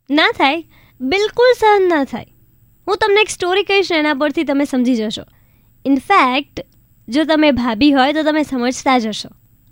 ના થાય, બિલકુલ સહન ના થાય. હું તમને એક સ્ટોરી કહીશ, એના પરથી તમે સમજી જશો. ઇનફેક્ટ જો તમે ભાભી હોય તો તમે સમજતા જ હશો.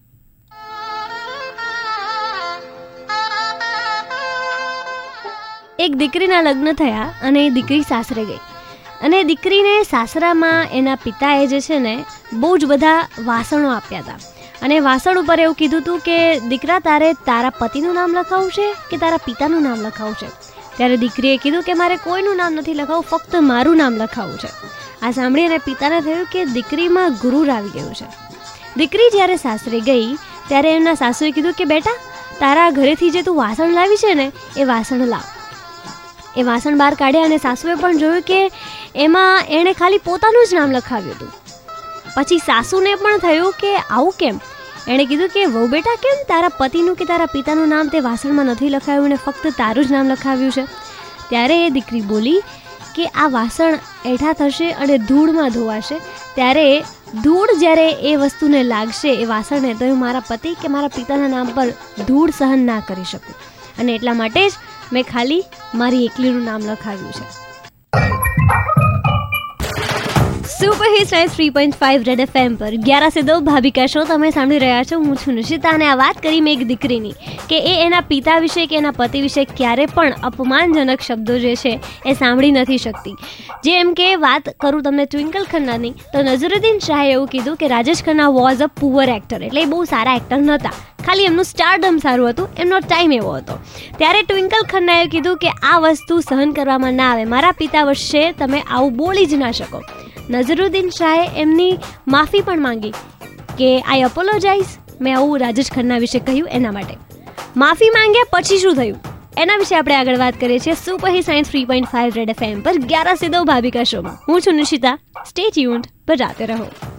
એક દીકરીના લગ્ન થયા અને એ દીકરી સાસરે ગઈ, અને દીકરીને સાસરામાં એના પિતાએ જે છે ને બહુ જ બધા વાસણો આપ્યા હતા, અને વાસણ ઉપર એવું કીધું હતું કે દીકરા તારે તારા પતિનું નામ લખાવવું છે કે તારા પિતાનું નામ લખાવવું છે. ત્યારે દીકરીએ કીધું કે મારે કોઈનું નામ નથી લખાવવું, ફક્ત મારું નામ લખાવવું છે. આ સાંભળી અને પિતાને થયું કે દીકરીમાં ગુરુર આવી ગયું છે. દીકરી જ્યારે સાસરે ગઈ ત્યારે એમના સાસુએ કીધું કે બેટા, તારા ઘરેથી જે તું વાસણ લાવી છે ને એ વાસણ લાવ. એ વાસણ બહાર કાઢ્યા અને સાસુએ પણ જોયું કે એમાં એણે ખાલી પોતાનું જ નામ લખાવ્યું હતું. પછી સાસુને પણ થયું કે આવું કેમ. એણે કીધું કે વહુ બેટા, કેમ તારા પતિનું કે તારા પિતાનું નામ તે વાસણમાં નથી લખાવ્યું ને ફક્ત તારું જ નામ લખાવ્યું છે. ત્યારે એ દીકરી બોલી કે આ વાસણ એઠા થશે અને ધૂળમાં ધોવાશે, ત્યારે ધૂળ જ્યારે એ વસ્તુને લાગશે એ વાસણને, તો હું મારા પતિ કે મારા પિતાના નામ પર ધૂળ સહન ના કરી શકું, અને એટલા માટે જ મેં ખાલી મારી એકલીનું નામ લખાવ્યું છે. સુપર હિટ 3.5 રેડ FM પર 11 से 2 ભાભી કા શો તમે સાંભળી રહ્યા છો. હું છું નિશિતા, અને આ વાત કરી મેં એક દીકરીની કે એ એના પિતા વિશે કે એના પતિ વિશે ક્યારે પણ અપમાનજનક શબ્દો જે છે એ સાંભળી નથી શકતી. જેમ કે વાત કરું તમને ટ્વિંકલ ખન્નાની, તો નઝરુદ્દીન શાહે એવું કીધું કે Rajesh Khanna was a poor actor, એટલે એ બહુ સારા એક્ટર નહોતા, ખાલી એમનું સ્ટારડમ સારું હતું, એમનો ટાઈમ એવો હતો. ત્યારે ટ્વિંકલ ખન્નાએ કીધું કે આ વસ્તુ સહન કરવામાં ના આવે, મારા પિતા વિશે તમે આવું બોલી જ ના શકો. નઝરુદ્દીન શાહે એમની માફી પણ માંગી કે આઈ અપોલોજાઇઝ, મેં આવું રાજેશ ખન્ના વિશે કહ્યું એના માટે. માફી માંગ્યા પછી શું થયું એના વિશે આપણે આગળ વાત કરીએ છીએ સુપર હિટ 3.5 રેડ FM પર 11 से 2 ભાભી કા શોમાં. હું છું નિશિતા, સ્ટે ટ્યુન્ડ, બજાતે રહો.